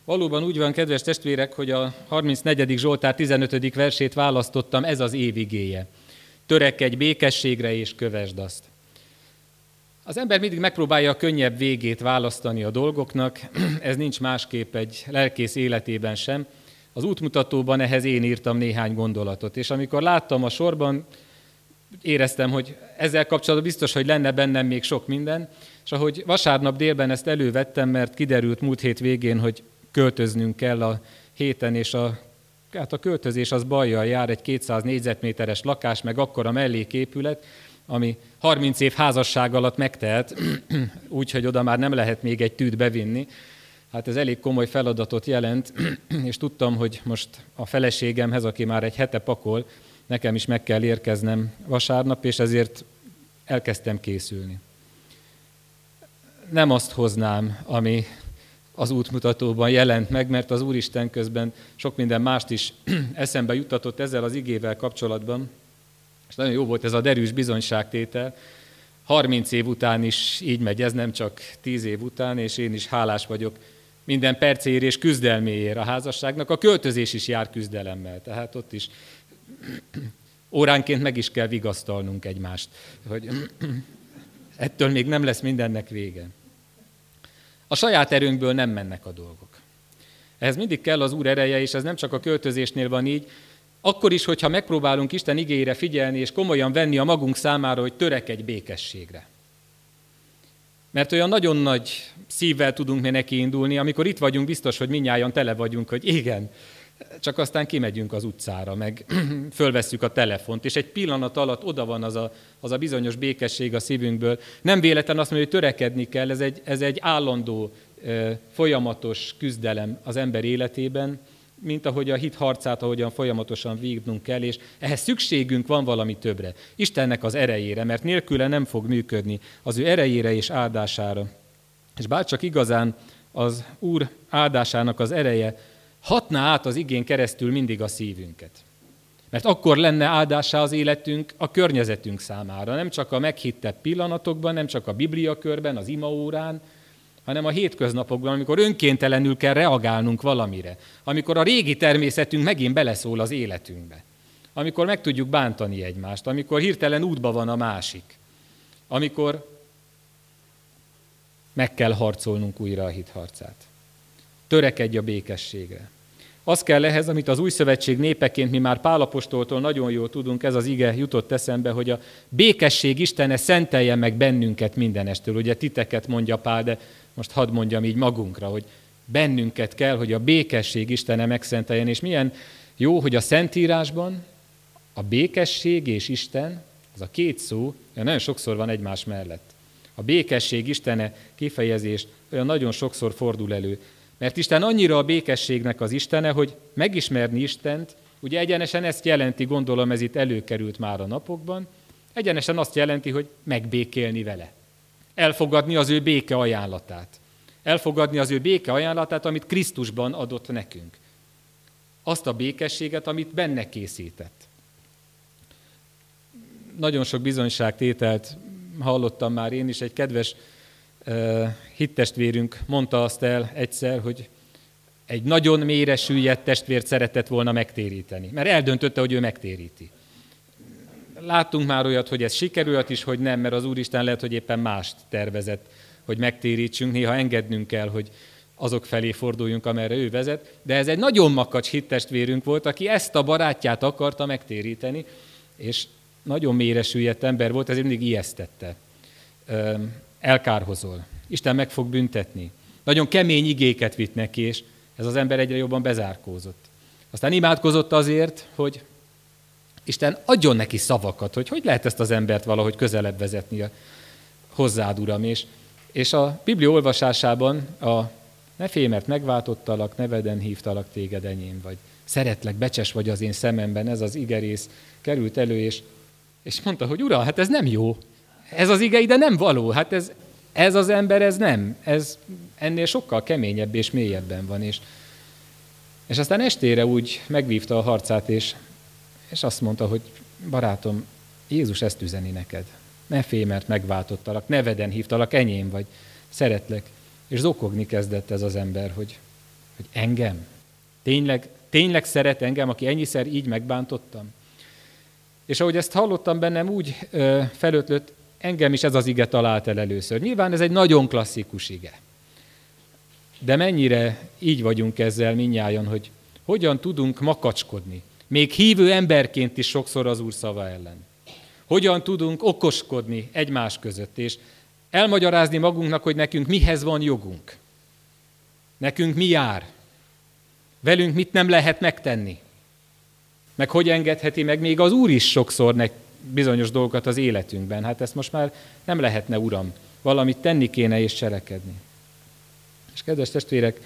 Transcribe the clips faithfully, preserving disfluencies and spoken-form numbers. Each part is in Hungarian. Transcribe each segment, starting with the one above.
Valóban úgy van, kedves testvérek, hogy a harmincnegyedik Zsoltár tizenötödik versét választottam, ez az év igéje. Törekedj békességre és kövesd azt. Az ember mindig megpróbálja a könnyebb végét választani a dolgoknak, ez nincs másképp egy lelkész életében sem. Az útmutatóban ehhez én írtam néhány gondolatot, és amikor láttam a sorban, éreztem, hogy ezzel kapcsolatban biztos, hogy lenne bennem még sok minden, és ahogy vasárnap délben ezt elővettem, mert kiderült múlt hét végén, hogy költöznünk kell a héten, és a, hát a költözés az bajjal jár, egy kétszáz négyzetméteres lakás, meg akkora melléképület, ami harminc év házasság alatt megtelt, úgyhogy oda már nem lehet még egy tűt bevinni. Hát ez elég komoly feladatot jelent, és tudtam, hogy most a feleségemhez, aki már egy hete pakol, nekem is meg kell érkeznem vasárnap, és ezért elkezdtem készülni. Nem azt hoznám, ami az útmutatóban jelent meg, mert az Úristen közben sok minden mást is eszembe juttatott ezzel az igével kapcsolatban, és nagyon jó volt ez a derűs bizonyságtétel. harminc év után is így megy, ez nem csak tíz év után, és én is hálás vagyok minden percéért és küzdelméért a házasságnak. A költözés is jár küzdelemmel, tehát ott is óránként meg is kell vigasztalnunk egymást, hogy ettől még nem lesz mindennek vége. A saját erőnkből nem mennek a dolgok. Ehhez mindig kell az Úr ereje, és ez nem csak a költözésnél van így, akkor is, hogyha megpróbálunk Isten igéjére figyelni, és komolyan venni a magunk számára, hogy törekedj békességre. Mert olyan nagyon nagy szívvel tudunk mi neki indulni, amikor itt vagyunk, biztos, hogy mindnyájan tele vagyunk, hogy igen, csak aztán kimegyünk az utcára, meg fölvesszük a telefont, és egy pillanat alatt oda van az a, az a bizonyos békesség a szívünkből. Nem véletlen azt mondja, hogy törekedni kell, ez egy, ez egy állandó, folyamatos küzdelem az ember életében, mint ahogy a hit harcát, ahogyan folyamatosan vívnunk kell, és ehhez szükségünk van valami többre. Istennek az erejére, mert nélküle nem fog működni, az ő erejére és áldására. És bárcsak igazán az Úr áldásának az ereje hatná át az igén keresztül mindig a szívünket. Mert akkor lenne áldásá az életünk a környezetünk számára, nem csak a meghittebb pillanatokban, nem csak a bibliakörben, az imaórán, hanem a hétköznapokban, amikor önkéntelenül kell reagálnunk valamire, amikor a régi természetünk megint beleszól az életünkbe, amikor meg tudjuk bántani egymást, amikor hirtelen útba van a másik, amikor meg kell harcolnunk újra a hit harcát. Törekedj a békességre. Az kell ehhez, amit az új szövetség népeként mi már Pál apostoltól nagyon jól tudunk, ez az ige jutott eszembe, hogy a békesség Istene szentelje meg bennünket mindenestől. Ugye titeket mondja Pál, de most hadd mondjam így magunkra, hogy bennünket kell, hogy a békesség Istene megszenteljen, és milyen jó, hogy a Szentírásban a békesség és Isten, az a két szó, nagyon sokszor van egymás mellett. A békesség Istene kifejezést olyan nagyon sokszor fordul elő. Mert Isten annyira a békességnek az Istene, hogy megismerni Istent, ugye egyenesen ezt jelenti, gondolom ez itt előkerült már a napokban, egyenesen azt jelenti, hogy megbékélni vele. Elfogadni az ő béke ajánlatát. Elfogadni az ő béke ajánlatát, amit Krisztusban adott nekünk. Azt a békességet, amit benne készített. Nagyon sok bizonyságtételt hallottam már én is, egy kedves uh, hittestvérünk mondta azt el egyszer, hogy egy nagyon mélyre süllyedt testvért szeretett volna megtéríteni, mert eldöntötte, hogy ő megtéríti. Láttunk már olyat, hogy ez sikerült is, hogy nem, mert az Úristen lehet, hogy éppen mást tervezett, hogy megtérítsünk, néha engednünk kell, hogy azok felé forduljunk, amerre ő vezet, de ez egy nagyon makacs hittestvérünk volt, aki ezt a barátját akarta megtéríteni, és nagyon mélyre süllyedt ember volt, ezért mindig ijesztette. Elkárhozol. Isten meg fog büntetni. Nagyon kemény igéket vitt neki, és ez az ember egyre jobban bezárkózott. Aztán imádkozott azért, hogy Isten adjon neki szavakat, hogy hogy lehet ezt az embert valahogy közelebb vezetni a hozzád, Uram. És, és a Biblia olvasásában a ne félj, mert megváltottalak, neveden hívtalak, téged enyém vagy. Szeretlek, becses vagy az én szememben, ez az igerész került elő, és, és mondta, hogy Uram, hát ez nem jó. Ez az ige ide nem való. Hát ez, ez az ember, ez nem. Ez ennél sokkal keményebb és mélyebben van. És, és aztán estére úgy megvívta a harcát, és, és azt mondta, hogy barátom, Jézus ezt üzeni neked. Ne félj, mert megváltottalak, neveden hívtalak, enyém vagy, szeretlek. És zokogni kezdett ez az ember, hogy Hogy engem? Tényleg, tényleg szeret engem, aki ennyiszer így megbántottam? És ahogy ezt hallottam, bennem úgy ö, felötlött, engem is ez az ige talált el először. Nyilván ez egy nagyon klasszikus ige. De mennyire így vagyunk ezzel mindnyájan, hogy hogyan tudunk makacskodni, még hívő emberként is sokszor az Úr szava ellen. Hogyan tudunk okoskodni egymás között, és elmagyarázni magunknak, hogy nekünk mihez van jogunk. Nekünk mi jár. Velünk mit nem lehet megtenni. Meg hogy engedheti meg még az Úr is sokszor nek bizonyos dolgokat az életünkben. Hát ezt most már nem lehetne, Uram. Valamit tenni kéne és cselekedni. És kedves testvérek,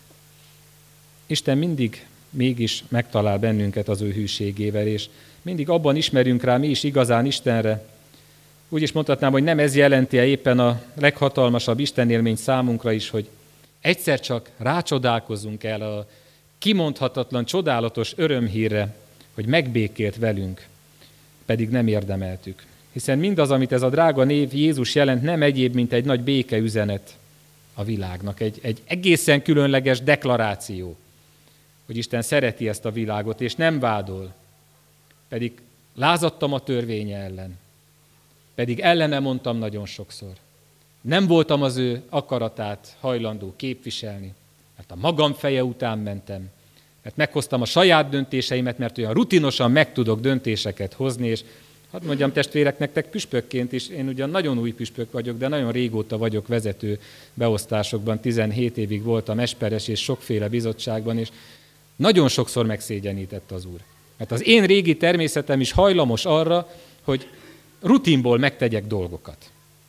Isten mindig mégis megtalál bennünket az ő hűségével, és mindig abban ismerünk rá mi is igazán Istenre. Úgy is mondhatnám, hogy nem ez jelenti-e éppen a leghatalmasabb istenélmény számunkra is, hogy egyszer csak rácsodálkozunk el a kimondhatatlan, csodálatos örömhírre, hogy megbékélt velünk, pedig nem érdemeltük. Hiszen mindaz, amit ez a drága név Jézus jelent, nem egyéb, mint egy nagy béke üzenet a világnak. Egy, egy egészen különleges deklaráció, hogy Isten szereti ezt a világot, és nem vádol. Pedig lázadtam a törvénye ellen. Pedig ellene mondtam nagyon sokszor. Nem voltam az ő akaratát hajlandó képviselni, mert a magam feje után mentem, mert meghoztam a saját döntéseimet, mert olyan rutinosan meg tudok döntéseket hozni, és hadd mondjam testvérek nektek püspökként is, én ugyan nagyon új püspök vagyok, de nagyon régóta vagyok vezető beosztásokban, tizenhét évig voltam esperes és sokféle bizottságban, és nagyon sokszor megszégyenített az Úr. Mert az én régi természetem is hajlamos arra, hogy rutinból megtegyek dolgokat.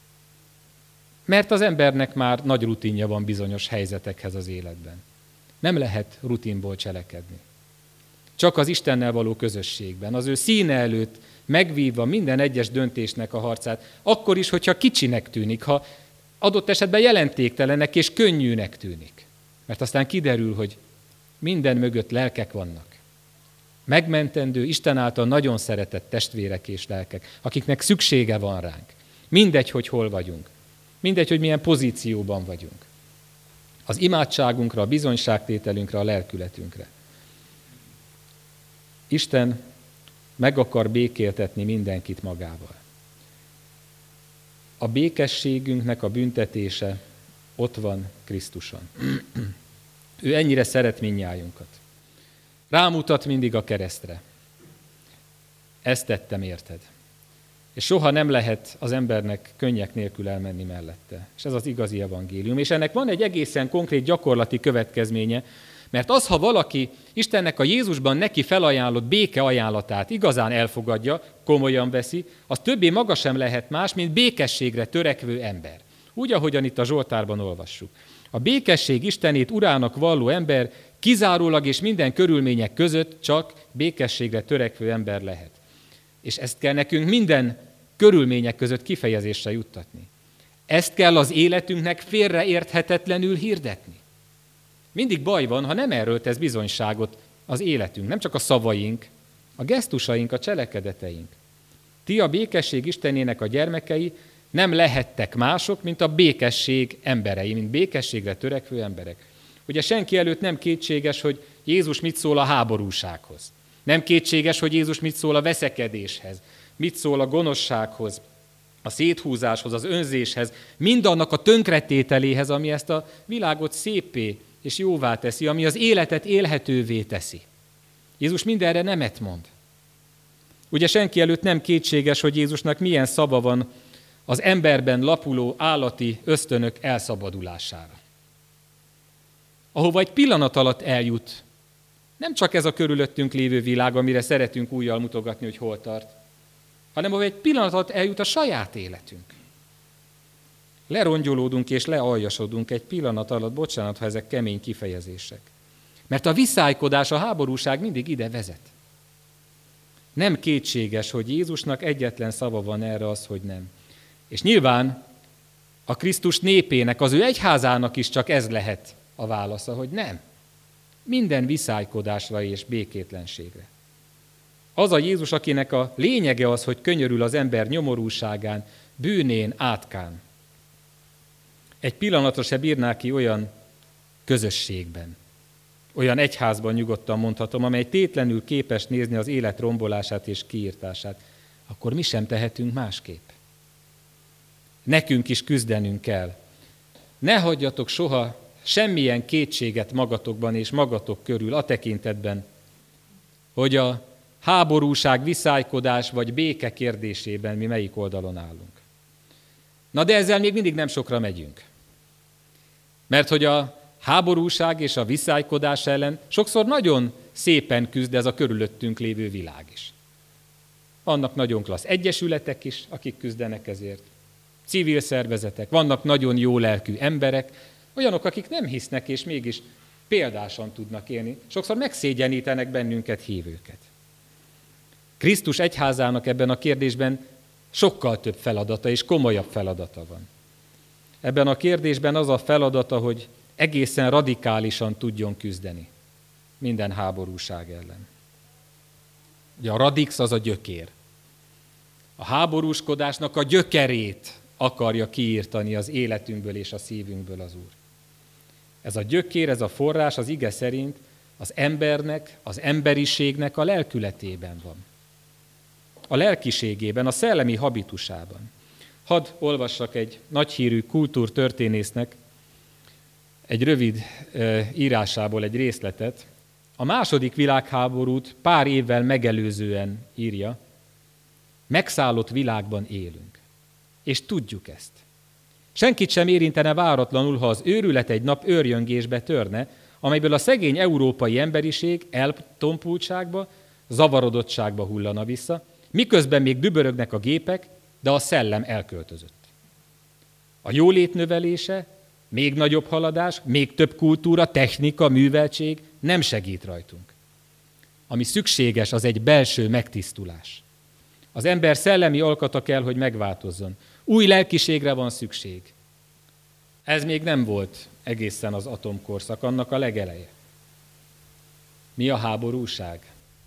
Mert az embernek már nagy rutinja van bizonyos helyzetekhez az életben. Nem lehet rutinból cselekedni. Csak az Istennel való közösségben, az ő színe előtt megvívva minden egyes döntésnek a harcát, akkor is, hogyha kicsinek tűnik, ha adott esetben jelentéktelenek és könnyűnek tűnik. Mert aztán kiderül, hogy minden mögött lelkek vannak. Megmentendő, Isten által nagyon szeretett testvérek és lelkek, akiknek szüksége van ránk. Mindegy, hogy hol vagyunk. Mindegy, hogy milyen pozícióban vagyunk. Az imádságunkra, a bizonyságtételünkre, a lelkületünkre. Isten meg akar békéltetni mindenkit magával. A békességünknek a büntetése ott van Krisztuson. Ő ennyire szeret mindnyájunkat. Rámutat mindig a keresztre. Ezt tettem érted. És soha nem lehet az embernek könnyek nélkül elmenni mellette. És ez az igazi evangélium. És ennek van egy egészen konkrét gyakorlati következménye, mert az, ha valaki Istennek a Jézusban neki felajánlott béke ajánlatát igazán elfogadja, komolyan veszi, az többé maga sem lehet más, mint békességre törekvő ember. Úgy, ahogyan itt a Zsoltárban olvassuk. A békesség Istenét urának valló ember kizárólag és minden körülmények között csak békességre törekvő ember lehet. És ezt kell nekünk minden körülmények között kifejezésre juttatni. Ezt kell az életünknek félreérthetetlenül hirdetni. Mindig baj van, ha nem erről tesz bizonyságot az életünk, nem csak a szavaink, a gesztusaink, a cselekedeteink. Ti a békesség Istenének a gyermekei nem lehettek mások, mint a békesség emberei, mint békességre törekvő emberek. Ugye senki előtt nem kétséges, hogy Jézus mit szól a háborúsághoz. Nem kétséges, hogy Jézus mit szól a veszekedéshez, mit szól a gonoszsághoz, a széthúzáshoz, az önzéshez, mindannak a tönkretételéhez, ami ezt a világot szépé és jóvá teszi, ami az életet élhetővé teszi. Jézus mindenre nemet mond. Ugye senki előtt nem kétséges, hogy Jézusnak milyen szava van az emberben lapuló állati ösztönök elszabadulására. Ahova egy pillanat alatt eljut, nem csak ez a körülöttünk lévő világ, amire szeretünk újjal mutogatni, hogy hol tart, hanem ahova egy pillanat alatt eljut a saját életünk. Lerongyolódunk és lealjasodunk egy pillanat alatt, bocsánat, ha ezek kemény kifejezések. Mert a viszálykodás, a háborúság mindig ide vezet. Nem kétséges, hogy Jézusnak egyetlen szava van erre, az, hogy nem. És nyilván a Krisztus népének, az ő egyházának is csak ez lehet a válasza, hogy nem. Minden viszálykodásra és békétlenségre. Az a Jézus, akinek a lényege az, hogy könyörül az ember nyomorúságán, bűnén, átkán. Egy pillanatra se bírná ki olyan közösségben, olyan egyházban nyugodtan mondhatom, amely tétlenül képes nézni az élet rombolását és kiirtását, akkor mi sem tehetünk másképp. Nekünk is küzdenünk kell. Ne hagyjatok soha semmilyen kétséget magatokban és magatok körül a tekintetben, hogy a háborúság, viszálykodás vagy béke kérdésében mi melyik oldalon állunk. Na de ezzel még mindig nem sokra megyünk. Mert hogy a háborúság és a viszálykodás ellen sokszor nagyon szépen küzd ez a körülöttünk lévő világ is. Vannak nagyon klassz egyesületek is, akik küzdenek ezért. Civil szervezetek, vannak nagyon jó lelkű emberek, olyanok, akik nem hisznek és mégis példásan tudnak élni. Sokszor megszégyenítenek bennünket hívőket. Krisztus egyházának ebben a kérdésben sokkal több feladata és komolyabb feladata van. Ebben a kérdésben az a feladata, hogy egészen radikálisan tudjon küzdeni minden háborúság ellen. Ugye a radix az a gyökér. A háborúskodásnak a gyökerét akarja kiírtani az életünkből és a szívünkből az Úr. Ez a gyökér, ez a forrás az ige szerint az embernek, az emberiségnek a lelkületében van. A lelkiségében, a szellemi habitusában. Hadd olvassak egy nagyhírű kultúrtörténésznek egy rövid e, írásából egy részletet. A második világháborút pár évvel megelőzően írja, megszállott világban élünk. És tudjuk ezt. Senkit sem érintene váratlanul, ha az őrület egy nap őrjöngésbe törne, amelyből a szegény európai emberiség eltompultságba, zavarodottságba hullana vissza, miközben még dübörögnek a gépek, de a szellem elköltözött. A jólét növelése, még nagyobb haladás, még több kultúra, technika, műveltség nem segít rajtunk. Ami szükséges, az egy belső megtisztulás. Az ember szellemi alkata kell, hogy megváltozzon. Új lelkiségre van szükség. Ez még nem volt egészen az atomkorszak, annak a legeleje. Mi a háborúság?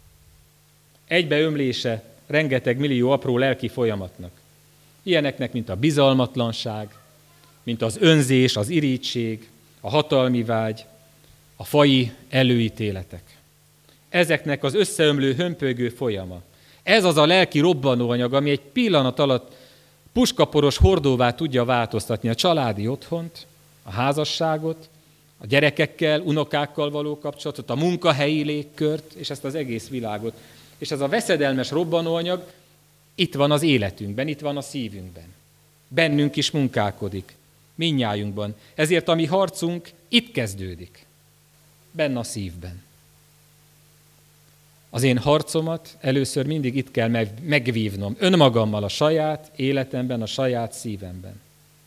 Egybeömlése rengeteg millió apró lelki folyamatnak. Ilyeneknek, mint a bizalmatlanság, mint az önzés, az irigység, a hatalmi vágy, a faji előítéletek. Ezeknek az összeömlő, hömpölygő folyama. Ez az a lelki robbanóanyag, ami egy pillanat alatt puskaporos hordóvá tudja változtatni a családi otthont, a házasságot, a gyerekekkel, unokákkal való kapcsolatot, a munkahelyi légkört, és ezt az egész világot. És ez a veszedelmes robbanóanyag itt van az életünkben, itt van a szívünkben. Bennünk is munkálkodik, mindnyájunkban. Ezért a mi harcunk itt kezdődik, benne a szívben. Az én harcomat először mindig itt kell megvívnom, önmagammal, a saját életemben, a saját szívemben.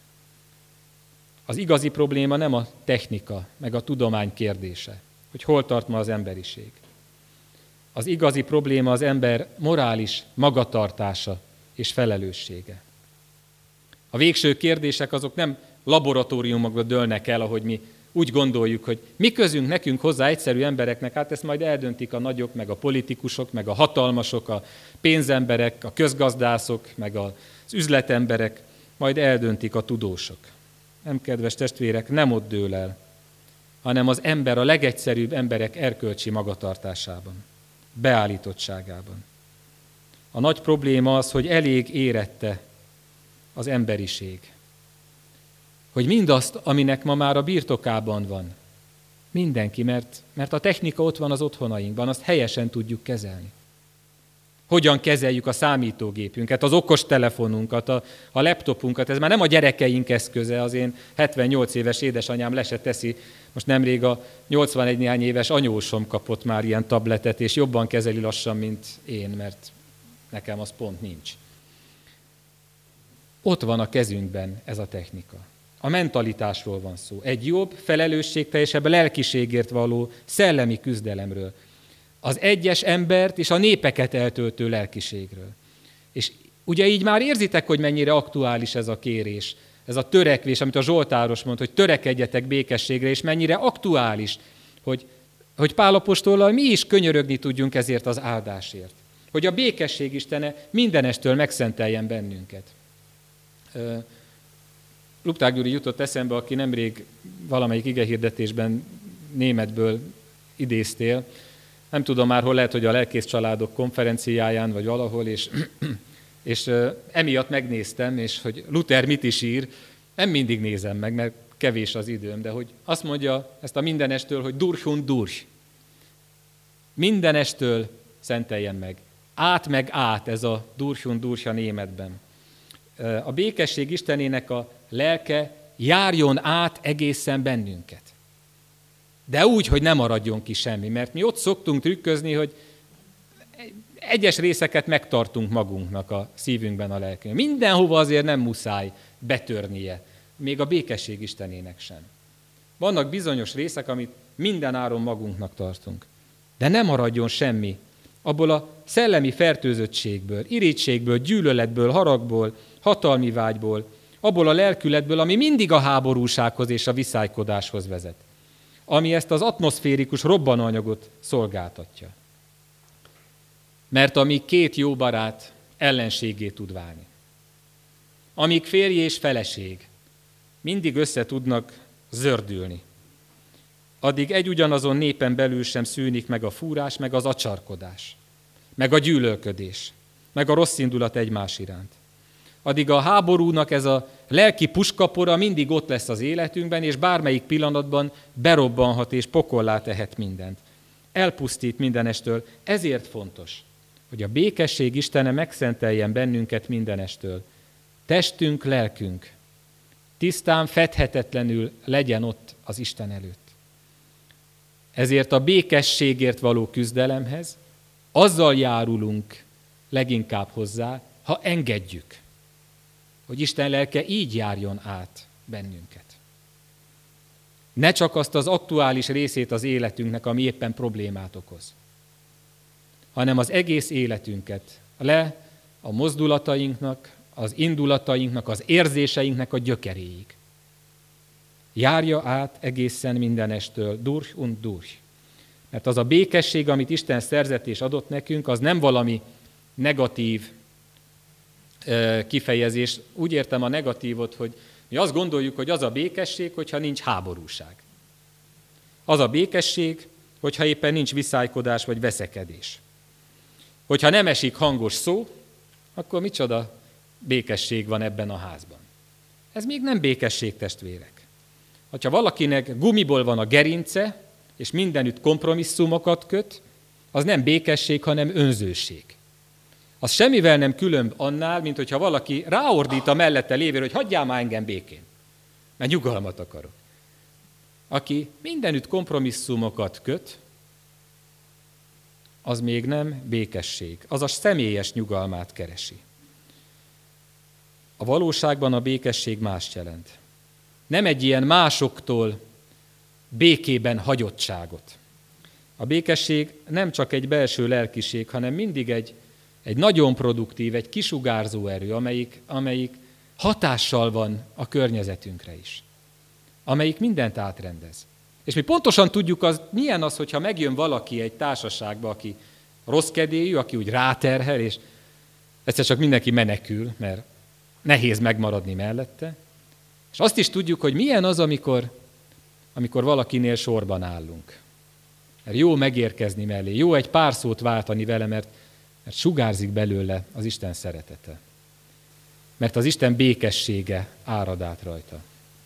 Az igazi probléma nem a technika, meg a tudomány kérdése, hogy hol tart ma az emberiség. Az igazi probléma az ember morális magatartása és felelőssége. A végső kérdések azok nem laboratóriumokba dőlnek el, ahogy mi úgy gondoljuk, hogy mi közünk nekünk hozzá egyszerű embereknek, hát ezt majd eldöntik a nagyok, meg a politikusok, meg a hatalmasok, a pénzemberek, a közgazdászok, meg az üzletemberek, majd eldöntik a tudósok. Nem, kedves testvérek, nem ott dől el, hanem az ember a legegyszerűbb emberek erkölcsi magatartásában, beállítottságában. A nagy probléma az, hogy elég érette az emberiség, hogy mindazt, aminek ma már a birtokában van, mindenki, mert, mert a technika ott van az otthonainkban, azt helyesen tudjuk kezelni. Hogyan kezeljük a számítógépünket, az okostelefonunkat, a, a laptopunkat, ez már nem a gyerekeink eszköze, az én hetvennyolc éves édesanyám le se teszi, most nemrég a nyolcvanegy néhány éves anyósom kapott már ilyen tabletet, és jobban kezeli lassan, mint én, mert nekem az pont nincs. Ott van a kezünkben ez a technika. A mentalitásról van szó. Egy jobb, felelősségteljesebb, lelkiségért való szellemi küzdelemről. Az egyes embert és a népeket eltöltő lelkiségről. És ugye így már érzitek, hogy mennyire aktuális ez a kérés, ez a törekvés, amit a Zsoltáros mond, hogy törekedjetek békességre, és mennyire aktuális, hogy, hogy Pál apostollal mi is könyörögni tudjunk ezért az áldásért. Hogy a békesség Istene mindenestől megszenteljen bennünket. Lupták Gyuri jutott eszembe, aki nemrég valamelyik igehirdetésben németből idéztél. Nem tudom már, hol lehet, hogy a lelkész családok konferenciáján, vagy valahol, és, és emiatt megnéztem, és hogy Luther mit is ír, nem mindig nézem meg, mert kevés az időm, de hogy azt mondja ezt a mindenestől, hogy durch und durch. Mindenestől szenteljen meg. Át meg át, ez a durch und durch a németben. A békesség Istenének a lelke járjon át egészen bennünket. De úgy, hogy ne maradjon ki semmi, mert mi ott szoktunk trükközni, hogy egyes részeket megtartunk magunknak a szívünkben, a lelkünkben. Mindenhova azért nem muszáj betörnie, még a békesség Istenének sem. Vannak bizonyos részek, amit minden áron magunknak tartunk. De ne maradjon semmi abból a szellemi fertőzöttségből, irítségből, gyűlöletből, haragból, hatalmi vágyból, abból a lelkületből, ami mindig a háborúsághoz és a viszálykodáshoz vezet, ami ezt az atmoszférikus robbanóanyagot szolgáltatja. Mert amíg két jó barát ellenségé tud válni, amíg férj és feleség mindig össze tudnak zördülni, addig egy ugyanazon népen belül sem szűnik meg a fúrás, meg az acsarkodás, meg a gyűlölködés, meg a rossz indulat egymás iránt. Addig a háborúnak ez a lelki puskapora mindig ott lesz az életünkben, és bármelyik pillanatban berobbanhat és pokollá tehet mindent. Elpusztít mindenestől. Ezért fontos, hogy a békesség Istene megszenteljen bennünket mindenestől. Testünk, lelkünk tisztán, fedhetetlenül legyen ott az Isten előtt. Ezért a békességért való küzdelemhez azzal járulunk leginkább hozzá, ha engedjük, hogy Isten lelke így járjon át bennünket. Ne csak azt az aktuális részét az életünknek, ami éppen problémát okoz, hanem az egész életünket le a mozdulatainknak, az indulatainknak, az érzéseinknek a gyökeréig. Járja át egészen mindenestől, durch und durch. Mert az a békesség, amit Isten szerzett és adott nekünk, az nem valami negatív kifejezés. Úgy értem a negatívot, hogy mi azt gondoljuk, hogy az a békesség, hogyha nincs háborúság. Az a békesség, hogyha éppen nincs viszálykodás vagy veszekedés. Hogyha nem esik hangos szó, akkor micsoda békesség van ebben a házban. Ez még nem békesség, testvérek. Ha valakinek gumiból van a gerince, és mindenütt kompromisszumokat köt, az nem békesség, hanem önzőség. Az semmivel nem különb annál, mint hogyha valaki ráordít a mellette lévőre, hogy hagyjál már engem békén, mert nyugalmat akarok. Aki mindenütt kompromisszumokat köt, az még nem békesség, az a személyes nyugalmát keresi. A valóságban a békesség mást jelent. Nem egy ilyen másoktól békében hagyottságot. A békesség nem csak egy belső lelkiség, hanem mindig egy, egy nagyon produktív, egy kisugárzó erő, amelyik, amelyik hatással van a környezetünkre is. Amelyik mindent átrendez. És mi pontosan tudjuk, az, milyen az, hogyha megjön valaki egy társaságba, aki rossz kedélyű, aki úgy ráterhel, és egyszer csak mindenki menekül, mert nehéz megmaradni mellette. És azt is tudjuk, hogy milyen az, amikor, amikor valakinél sorban állunk. Mert jó megérkezni mellé, jó egy pár szót váltani vele, mert, mert sugárzik belőle az Isten szeretete. Mert az Isten békessége árad át rajta.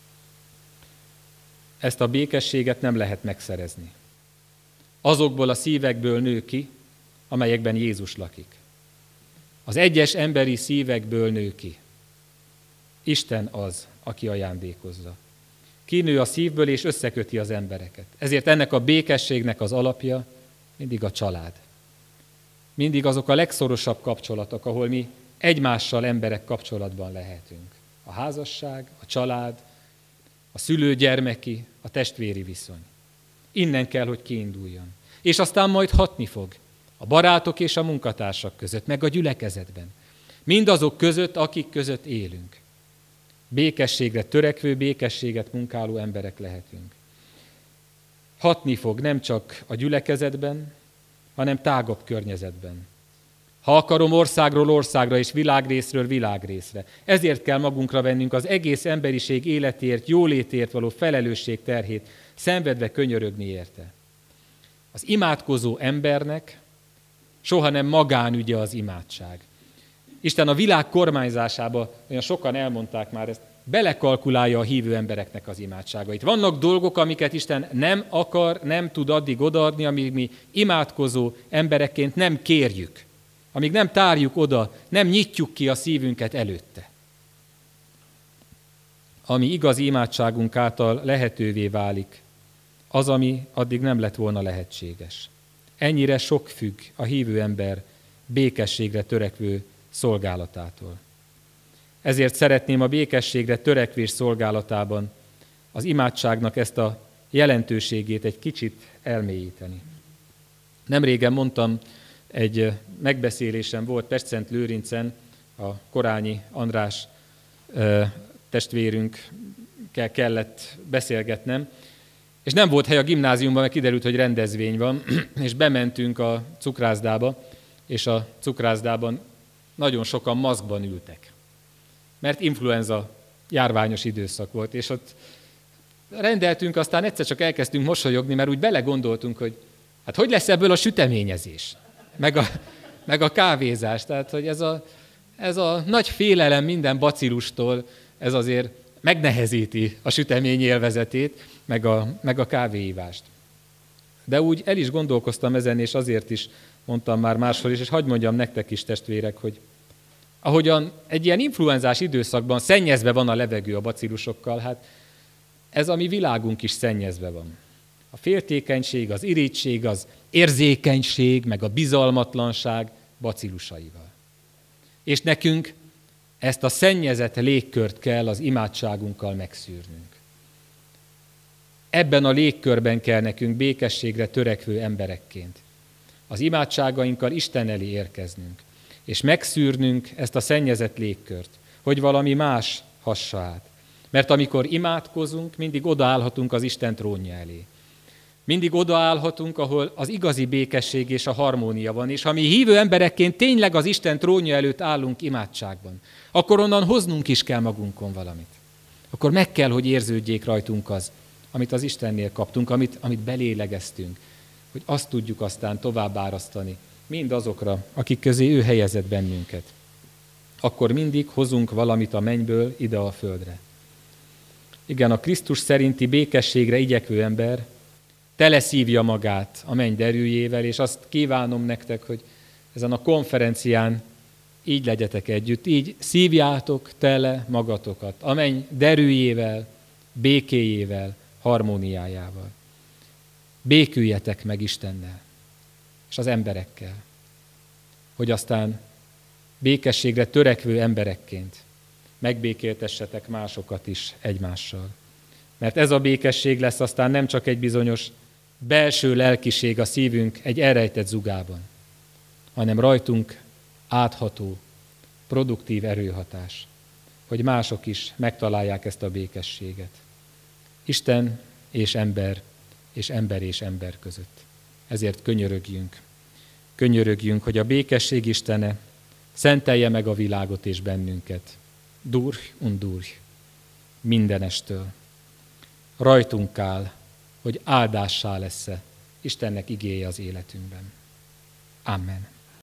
Ezt a békességet nem lehet megszerezni. Azokból a szívekből nő ki, amelyekben Jézus lakik. Az egyes emberi szívekből nő ki. Isten az, aki ajándékozza. Kinő a szívből és összeköti az embereket. Ezért ennek a békességnek az alapja mindig a család. Mindig azok a legszorosabb kapcsolatok, ahol mi egymással emberek kapcsolatban lehetünk. A házasság, a család, a szülő-gyermeki, a testvéri viszony. Innen kell, hogy kiinduljon. És aztán majd hatni fog a barátok és a munkatársak között, meg a gyülekezetben. Mindazok között, akik között élünk. Békességre törekvő, békességet munkáló emberek lehetünk. Hatni fog nem csak a gyülekezetben, hanem tágabb környezetben. Ha akarom, országról országra és világrészről világrészre. Ezért kell magunkra vennünk az egész emberiség életért, jólétért való felelősség terhét, szenvedve könyörögni érte. Az imádkozó embernek soha nem magánügye az imádság. Isten a világ kormányzásába, olyan sokan elmondták már ezt, belekalkulálja a hívő embereknek az imádságait. Vannak dolgok, amiket Isten nem akar, nem tud addig odaadni, amíg mi imádkozó emberekként nem kérjük, amíg nem tárjuk oda, nem nyitjuk ki a szívünket előtte. Ami igazi imádságunk által lehetővé válik, az, ami addig nem lett volna lehetséges. Ennyire sok függ a hívő ember békességre törekvő szolgálatától. Ezért szeretném a békességre törekvés szolgálatában az imádságnak ezt a jelentőségét egy kicsit elmélyíteni. Nemrégen mondtam, egy megbeszélésem volt Pest-Szent-Lőrincen, a Korányi András testvérünkkel kellett beszélgetnem, és nem volt hely a gimnáziumban, mert kiderült, hogy rendezvény van, és bementünk a cukrászdába, és a cukrászdában nagyon sokan maszkban ültek. Mert influenza járványos időszak volt, és ott rendeltünk, aztán egyszer csak elkezdtünk mosolyogni, mert úgy belegondoltunk, hogy hát hogy lesz ebből a süteményezés, meg a, meg a kávézás. Tehát, hogy ez a, ez a nagy félelem minden bacillustól, ez azért megnehezíti a sütemény élvezetét, meg a, meg a kávéívást. De úgy el is gondolkoztam ezen, és azért is mondtam már máshol is, és hadd mondjam nektek is, testvérek, hogy ahogyan egy ilyen influenzás időszakban szennyezve van a levegő a bacillusokkal, hát ez a mi világunk is szennyezve van. A féltékenység, az irigység, az érzékenység, meg a bizalmatlanság bacillusaival. És nekünk ezt a szennyezett légkört kell az imádságunkkal megszűrnünk. Ebben a légkörben kell nekünk békességre törekvő emberekként az imádságainkkal Isten elé érkeznünk, és megszűrnünk ezt a szennyezett légkört, hogy valami más hassa át. Mert amikor imádkozunk, mindig odaállhatunk az Isten trónja elé. Mindig odaállhatunk, ahol az igazi békesség és a harmónia van, és ha mi hívő emberekként tényleg az Isten trónja előtt állunk imádságban, akkor onnan hoznunk is kell magunkon valamit. Akkor meg kell, hogy érződjék rajtunk az, amit az Istennél kaptunk, amit, amit belélegeztünk, hogy azt tudjuk aztán tovább árasztani mind azokra, akik közé ő helyezett bennünket. Akkor mindig hozunk valamit a mennyből ide a földre. Igen, a Krisztus szerinti békességre igyekvő ember teleszívja magát a menny derűjével, és azt kívánom nektek, hogy ezen a konferencián így legyetek együtt, így szívjátok tele magatokat a menny derűjével, békéjével, harmóniájával. Béküljetek meg Istennel és az emberekkel, hogy aztán békességre törekvő emberekként megbékéltessetek másokat is egymással. Mert ez a békesség lesz aztán nem csak egy bizonyos belső lelkiség a szívünk egy elrejtett zugában, hanem rajtunk átható, produktív erőhatás, hogy mások is megtalálják ezt a békességet. Isten és ember, és ember és ember között. Ezért könyörögjünk. Könyörögjünk, hogy a békesség Istene szentelje meg a világot és bennünket. Durch und durch. Mindenestől. Rajtunk áll, hogy áldássá lesz-e Istennek igéje az életünkben. Amen.